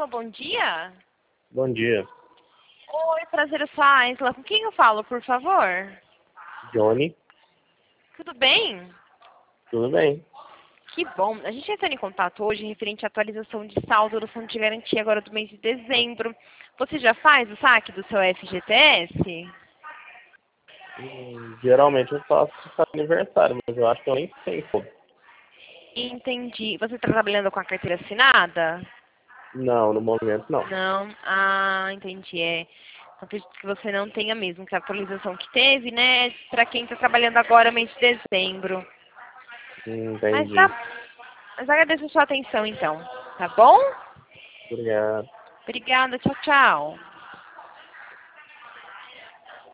Alô, bom dia. Bom dia, Oi, prazer, eu sou a Aisla. Com quem eu falo, por favor? Johnny. Tudo bem? Tudo bem? Que bom. A gente entrou em contato hoje referente à atualização de saldo do fundo de garantia agora do mês de dezembro. Você já faz o saque do seu FGTS? Geralmente eu faço aniversário, mas eu acho que eu nem sei como. Entendi. Você está trabalhando com a carteira assinada? Não, no momento não. Não. Ah, entendi. Acredito que você não tenha mesmo, que a atualização que teve, né, para quem está trabalhando agora mês de dezembro. Mas Entendi. tá. Mas agradeço a sua atenção, então. Tá bom? Obrigado. Obrigada. Tchau, tchau.